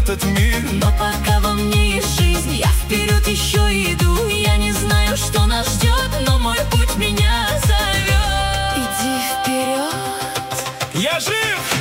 этот мир. Но пока во мне есть жизнь, я вперед еще иду. Я не знаю, что нас ждет, но мой путь меня зовет. Иди вперед. Я жив!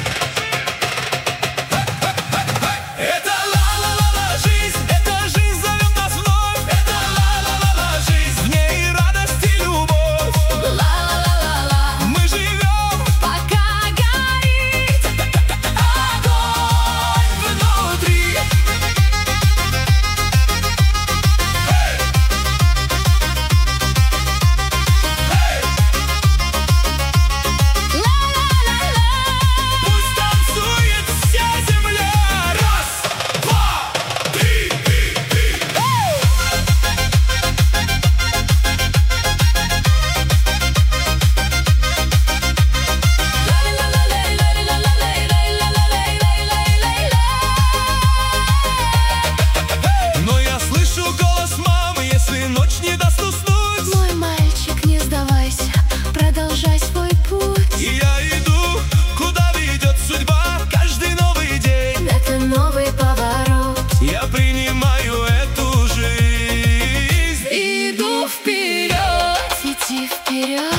Ночь не даст уснуть. Мой мальчик, не сдавайся, продолжай свой путь. И я иду, куда ведет судьба. Каждый новый день — это новый поворот. Я принимаю эту жизнь. Иду вперед, иди вперед.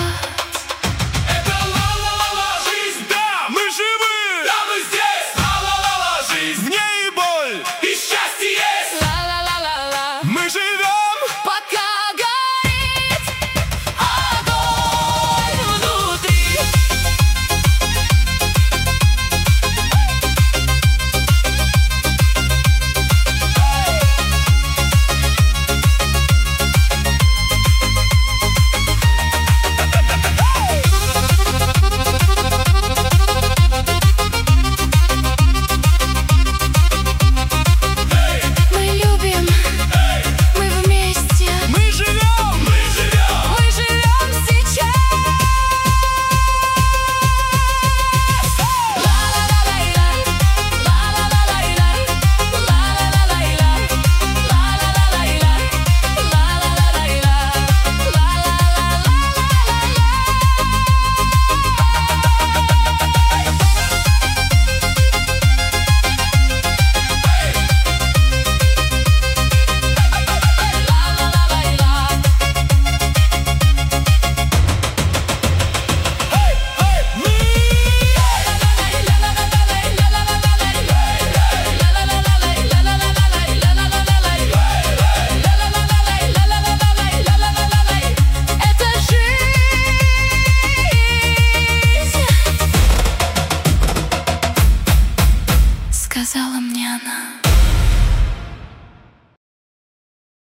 Это ла-ла-ла-ла жизнь. Да, мы живы. Да, мы здесь. Ла-ла-ла-ла жизнь. В ней и боль, и счастье есть. Ла-ла-ла-ла-ла. Мы живем. Сказала мне она.